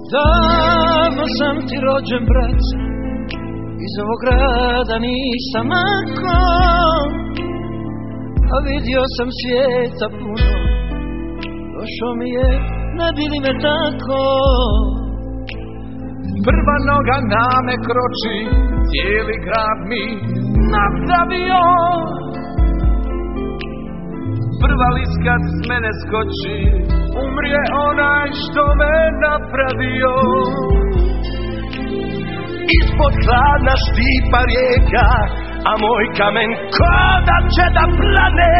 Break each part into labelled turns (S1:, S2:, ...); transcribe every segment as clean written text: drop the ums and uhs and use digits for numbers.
S1: Davno sam ti rođen, brac, iz ovog grada nisam mako, a vidio sam svijeta puno, došao mi je, ne bili me tako.
S2: Prva noga na me kroči, cijeli grad mi napravio. Prva liska s mene skoči, umrije onaj što me napravio. Ispod hladna štipa rijeka, a moj kamen koda će da plane.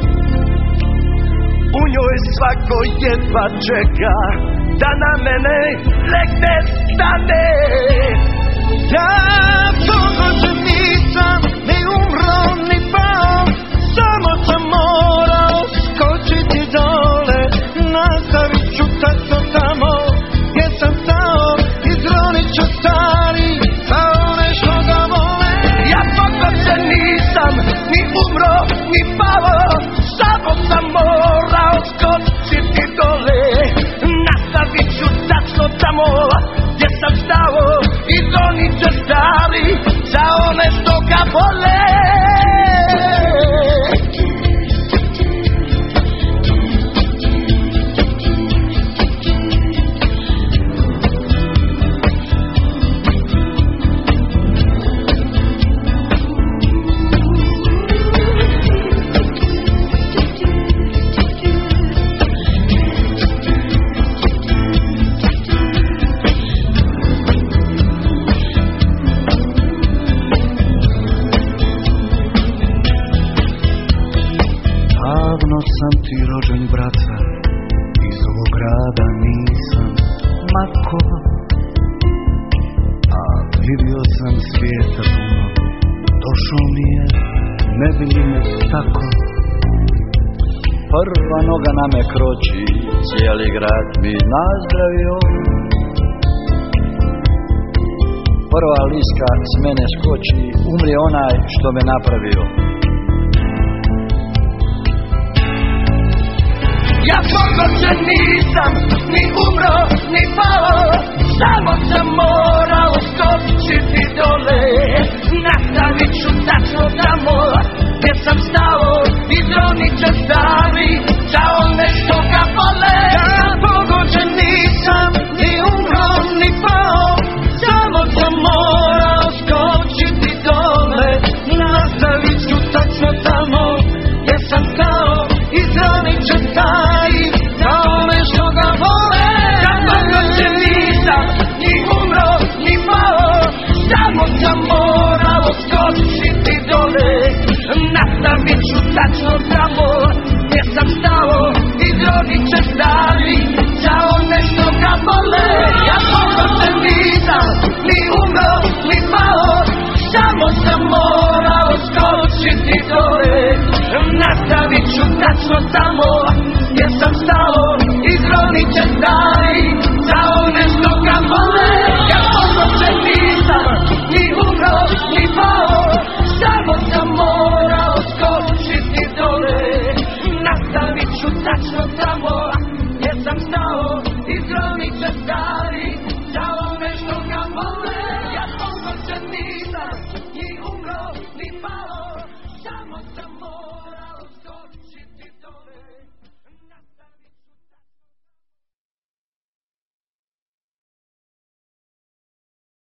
S2: U njoj svako jedva čeka da na mene legne stane.
S1: Ja dođem nisam ni umro ni pao, samo sam morao skočiti dole. Nastavit ću tačno tamo gdje sam stao, izronit ću stari za one što ga vole.
S2: Ja dođem nisam ni umro ni pao, samo sam morao skočiti dole. Nastavit ću tačno tamo gdje sam stao, izronit ću stari za one što ga vole.
S1: Sam ti rođen, braca, iz ovog grada nisam mako, a vidio sam svijeta puno, došao mi je, ne bili me tako. Prva noga na me kroči, cijeli grad mi nazdravio. Prva liska s mene skoči, umrije onaj što me napravio.
S2: Ja pogođen nisam, ni umro, ni pao, samo sam morao skočiti dole. Nastavit ću tačno tamo gdje sam stao, izronit ću stari za one što ga vole.
S1: Ja pogođen nisam, ni umro, ni pao, samo sam morao skočiti dole. Nastavit ću tačno tamo gdje sam stao, izronit ću stari za one što ga vole.
S2: Ja pogođen nisam, ni umro, ni pao, samo sam morao skočiti dole. Nastavit ću tačno tamo gdje sam stao, izronit ću stari za one što ga vole. Ja pogođen nisam, ni umro, ni pao, samo sam morao skočiti dole. Nastavit ću tačno tamo gdje sam stao, izronit ću stari za one što ga vole. Ja pogođen nisam, ni umro, ni pao, samo sam morao skočiti dole. Nastavit ću tačno tamo